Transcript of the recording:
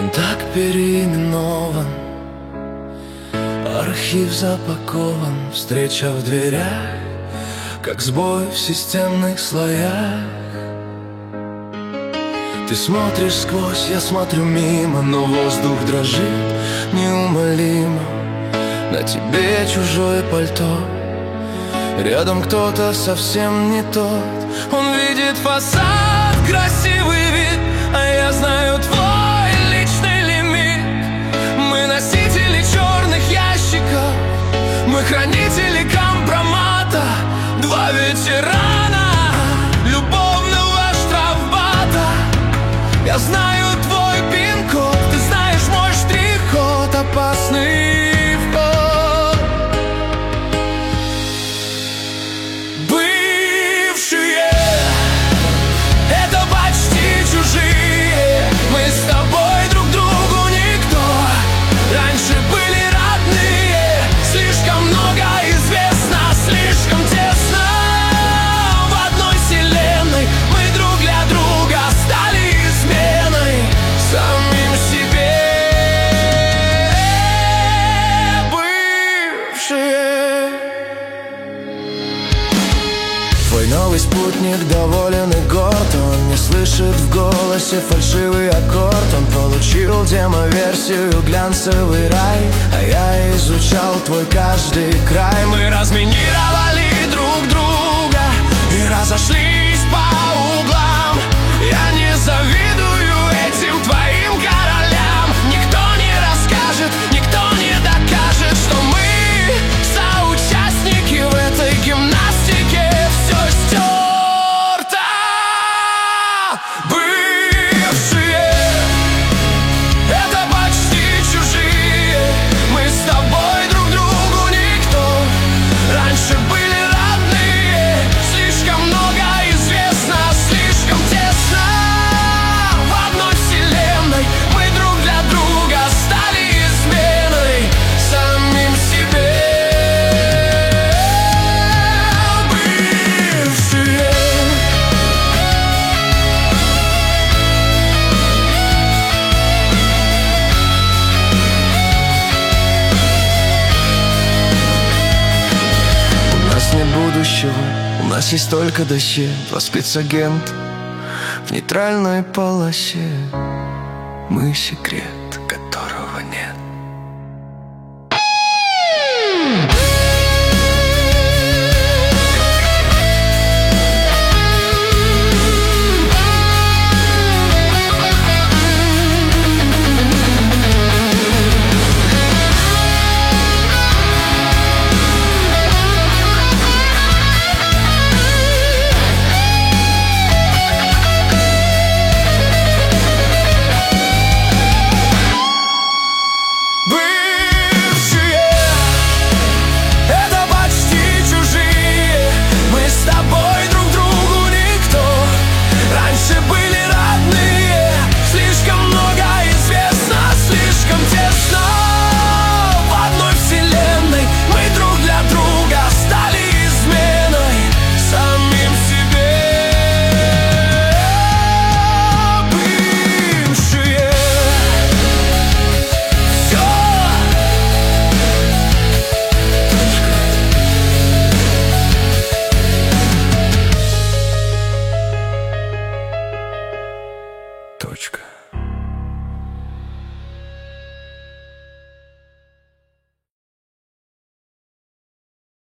Он так переименован, архив запакован, встреча в дверях, как сбой в системных слоях. Ты смотришь сквозь, я смотрю мимо, но воздух дрожит неумолимо. На тебе чужое пальто, рядом кто-то совсем не тот. Он видит фасад, красивый вид, а я знаю твой личный лимит. Мы носители черных ящиков, мы хранители компромата. Два ветерана любовного штрафбата. Я знаю твой пин-код, ты знаешь мой штрих-код, опасный вход. Бывшие — это почти чужие. Мы с тобой друг другу никто. Раньше были родные, слишком много известно, слишком тесно. В одной вселенной мы друг для друга стали изменой самим себе. Бывшие. Твой новый спутник доволен и горд. Он не слышит в голосе фальшивый аккорд. Он получил демо-версию, глянцевый рай, а я изучал твой каждый край. Мы разминировали друг друга и разошлись по углам. Я не завидую этим твоим королям. Никто не расскажет, никто не докажет, что мы соучастники в этой гимнастике. Все стерто. Бывшие — это почти чужие. Мы с тобой друг другу никто. Раньше были родные, слишком много известно, слишком тесно. В одной вселенной мы друг для друга стали изменой самим себе. Бывшие. У нас нет будущего, у нас есть только досье. Два спецагента в нейтральной полосе. Мы секрет.